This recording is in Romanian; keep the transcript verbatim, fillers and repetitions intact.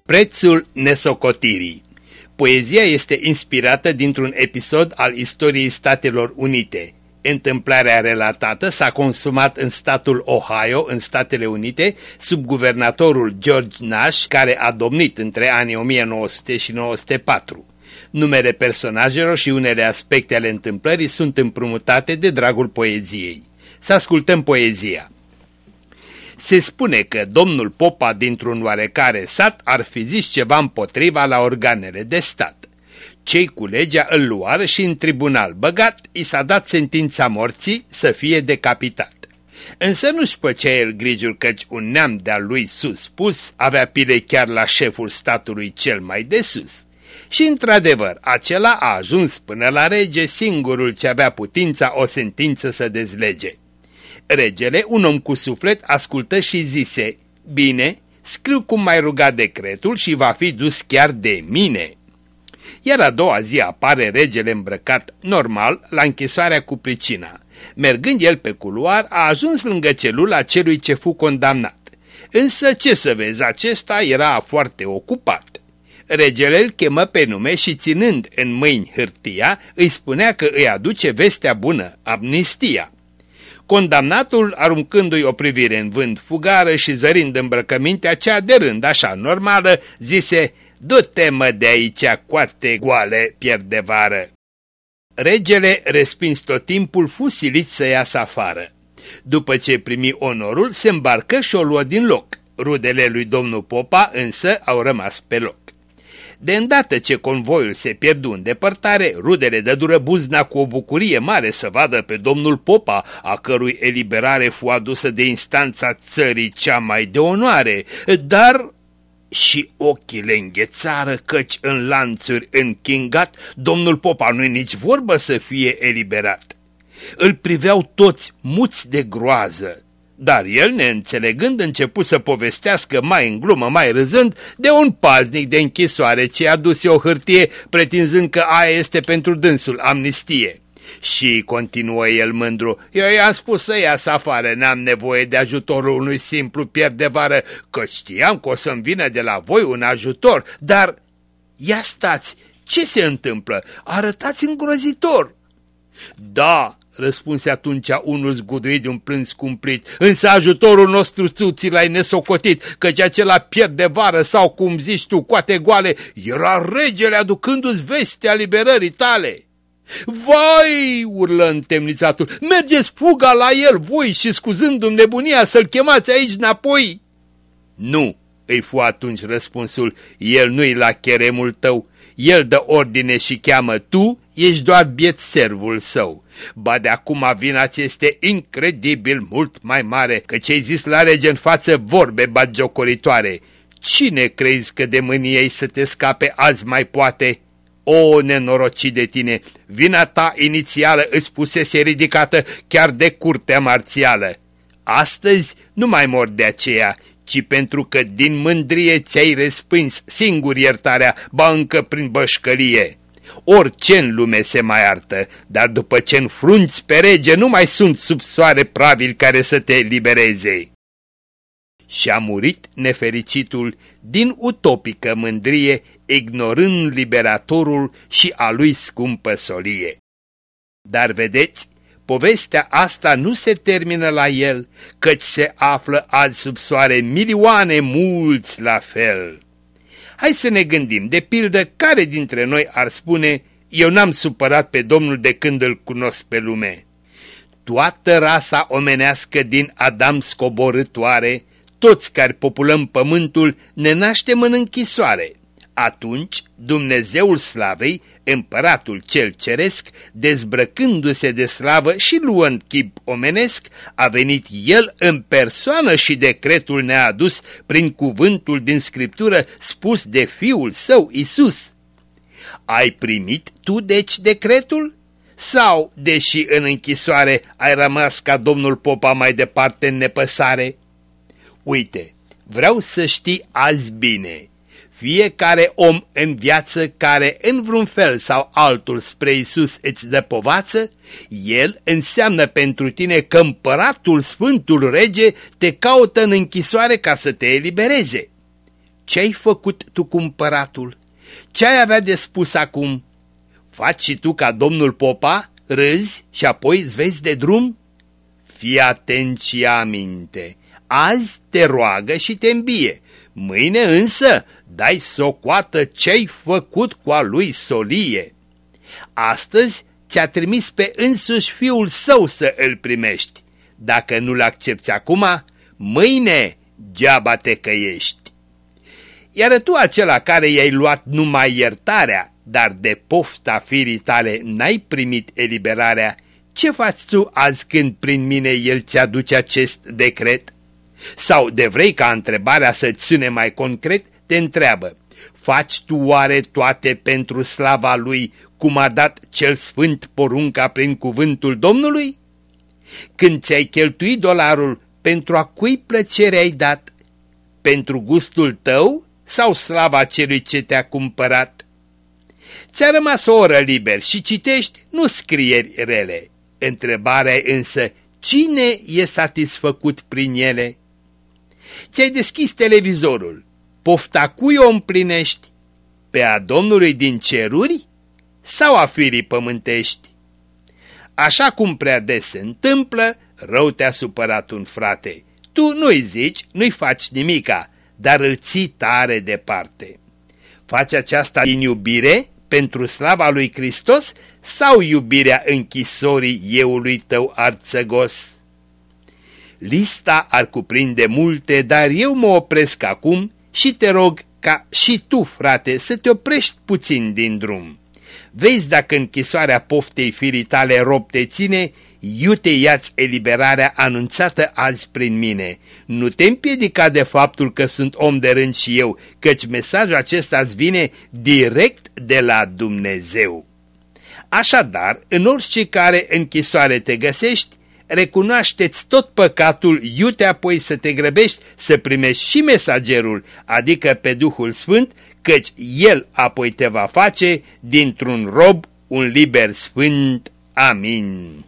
Prețul nesocotirii. Poezia este inspirată dintr-un episod al istoriei Statelor Unite. Întâmplarea relatată s-a consumat în statul Ohio, în Statele Unite, sub guvernatorul George Nash, care a domnit între anii o mie nouă sute și o mie nouă sute patru. Numele personajelor și unele aspecte ale întâmplării sunt împrumutate de dragul poeziei. Să ascultăm poezia. Se spune că domnul Popa dintr-un oarecare sat ar fi zis ceva împotriva la organele de stat. Cei cu legea îl luară și în tribunal băgat i s-a dat sentința morții să fie decapitat. Însă nu-și făcea el grijul căci un neam de-al lui sus pus avea pile chiar la șeful statului cel mai de sus. Și într-adevăr, acela a ajuns până la rege, singurul ce avea putința o sentință să dezlege. Regele, un om cu suflet, ascultă și zise: bine, scriu cum m-ai rugat decretul și va fi dus chiar de mine. Iar a doua zi apare regele îmbrăcat normal la închisoarea cu pricina. Mergând el pe culoar, a ajuns lângă celula celui ce fu condamnat. Însă, ce să vezi, acesta era foarte ocupat. Regele îl chemă pe nume și, ținând în mâini hârtia, îi spunea că îi aduce vestea bună, amnistia. Condamnatul, aruncându-i o privire în vânt fugară și zărind îmbrăcămintea cea de rând așa normală, zise: du-te mă de aici, coate goale, pierdevară. Regele, respins tot timpul, fu silit să iasă afară. După ce primi onorul, se îmbarcă și o luă din loc. Rudele lui domnul Popa însă au rămas pe loc. De îndată ce convoiul se pierdu în depărtare, rudele dădură buzna cu o bucurie mare să vadă pe domnul Popa, a cărui eliberare fu adusă de instanța țării cea mai de onoare, dar și ochii le înghețară căci în lanțuri închingat, domnul Popa nu-i nici vorbă să fie eliberat. Îl priveau toți muți de groază. Dar el, neînțelegând, începu să povestească mai în glumă, mai râzând, de un paznic de închisoare ce a dus o hârtie, pretinzând că aia este pentru dânsul amnistie. Și, continuă el mândru, eu i-am spus să iasă afară, n-am nevoie de ajutorul unui simplu pierdevară, că știam că o să-mi vină de la voi un ajutor, dar, ia stați, ce se întâmplă? Arătați îngrozitor. Da, răspunse atunci unul zguduit de un plâns cumplit, însă ajutorul nostru tu ți l-ai nesocotit, căci acela pierdevară sau, cum zici tu, coate goale, era regele aducându-ți vestea liberării tale. Vai, urlă întemnițatul, mergeți fuga la el voi și scuzându-mi nebunia să-l chemați aici înapoi. Nu, îi fu atunci răspunsul, el nu-i la cheremul tău, el dă ordine și cheamă, tu ești doar biet servul său. Ba de acum vina ți este incredibil mult mai mare, că ce-ai zis la rege în față vorbe batjocoritoare. Cine crezi că de mânia ei să te scape azi mai poate? O, nenorocit de tine, vina ta inițială îți pusese ridicată chiar de curtea marțială. Astăzi nu mai mor de aceea, ci pentru că din mândrie ți-ai respins singur iertarea, ba încă prin bășcălie. Orice în lume se mai iartă, dar după ce înfrunți pe rege nu mai sunt sub soare pravili care să te libereze. Și-a murit nefericitul din utopică mândrie, ignorând liberatorul și a lui scumpă solie. Dar vedeți, povestea asta nu se termină la el, căci se află azi sub soare milioane mulți la fel. Hai să ne gândim, de pildă, care dintre noi ar spune, eu n-am supărat pe Domnul de când îl cunosc pe lume. Toată rasa omenească din Adam scoborâtoare, toți care populăm pământul, ne naștem în închisoare. Atunci Dumnezeul slavei, împăratul cel ceresc, dezbrăcându-se de slavă și luând chip omenesc, a venit el în persoană și decretul ne-a adus prin cuvântul din Scriptură spus de Fiul Său Iisus. Ai primit tu deci decretul? Sau, deși în închisoare, ai rămas ca domnul Popa mai departe în nepăsare? Uite, vreau să știi azi bine, fiecare om în viață care în vreun fel sau altul spre Iisus îți dă povață, el înseamnă pentru tine că împăratul Sfântul Rege te caută în închisoare ca să te elibereze. ce-ai făcut tu cu împăratul? Ce-ai avea de spus acum? Faci și tu ca domnul Popa, râzi și apoi îți vezi de drum? Fii atent și aminte, azi te roagă și te îmbie, mâine însă dai socoată ce-ai făcut cu a lui solie. Astăzi ți-a trimis pe însuși fiul său să îl primești. Dacă nu-l accepți acum, mâine deaba te căiești. Iar tu acela care i-ai luat numai iertarea, dar de pofta firii tale n-ai primit eliberarea, ce faci tu azi când prin mine el ți-aduce acest decret? Sau de vrei ca întrebarea să-ți sune mai concret, te întreabă, faci tu oare toate pentru slava lui, cum a dat cel sfânt porunca prin cuvântul Domnului? Când ți-ai cheltuit dolarul, pentru a cui plăcere ai dat? Pentru gustul tău sau slava celui ce te-a cumpărat? Ți-a rămas o oră liber și citești, nu scrieri rele. Întrebarea e însă, cine e satisfăcut prin ele? Ți-ai deschis televizorul, pofta cui o împlinești? Pe a Domnului din ceruri sau a firii pământești? Așa cum prea des se întâmplă, rău te-a supărat un frate. Tu nu-i zici, nu-i faci nimica, dar îl ții tare departe. Faci aceasta din iubire pentru slava lui Hristos sau iubirea închisorii euului tău arțăgos? Lista ar cuprinde multe, dar eu mă opresc acum și te rog ca și tu, frate, să te oprești puțin din drum. Vezi dacă închisoarea poftei firii tale rob te ține, iute ia-ți eliberarea anunțată azi prin mine. Nu te împiedica de faptul că sunt om de rând și eu, căci mesajul acesta îți vine direct de la Dumnezeu. Așadar, în orice care închisoare te găsești, recunoaște-ți tot păcatul, iute apoi să te grăbești să primești și mesagerul, adică pe Duhul Sfânt, căci El apoi te va face dintr-un rob un liber sfânt. Amin.